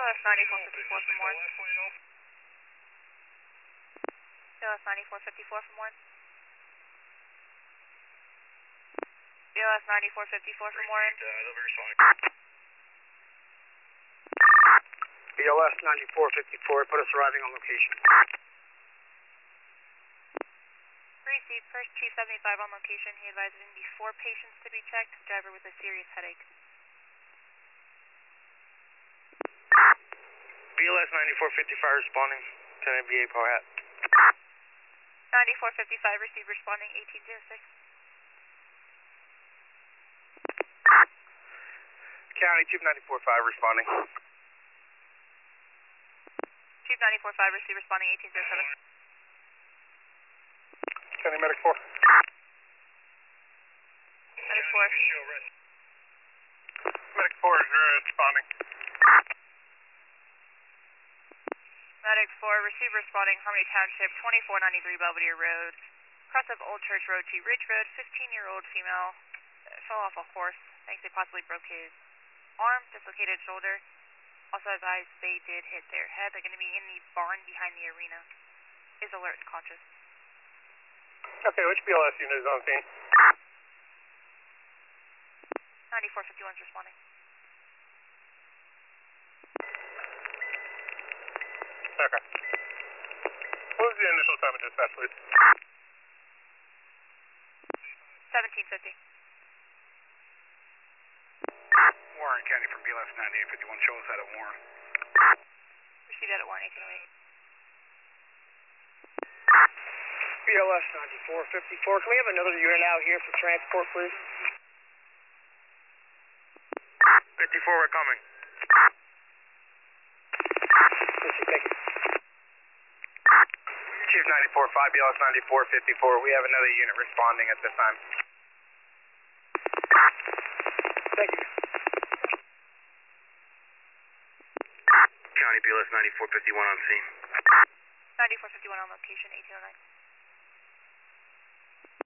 BLS 9454 from Warren. BLS 9454 from Warren. BLS 9454 from Warren. BLS 9454, put us arriving on location. Received, first Chief 75 on location. He advised there be 4 patients to be checked, driver with a serious headache. BLS 9455 responding, Lieutenant VA Pohat. 9455 received, responding 1806. County Chief 945 responding. Chief 945 received, responding 1807. County Medic 4. Medic 4. Medic 4 is responding. Medic 4 received, responding Harmony Township, 2493 Belvedere Road, cross of Old Church Road to Ridge Road. 15-year-old female fell off a horse. Thinks they possibly broke his arm, dislocated shoulder. Also advised they did hit their head. They're going to be in the barn behind the arena. Is alert and conscious. Okay, which BLS unit is on scene? 9451 is responding. Okay. What was the initial time of dispatch, please? 1750. Warren County from BLS 9851. Show us out of Warren. Received that at Warren 1808. BLS 9454, can we have another unit out here for transport, please? 54, we're coming. Thank you. Chief 94-5, BLS 9454. We have another unit responding at this time. Thank you. County BLS 9451 on scene. 9451 on location, 1809.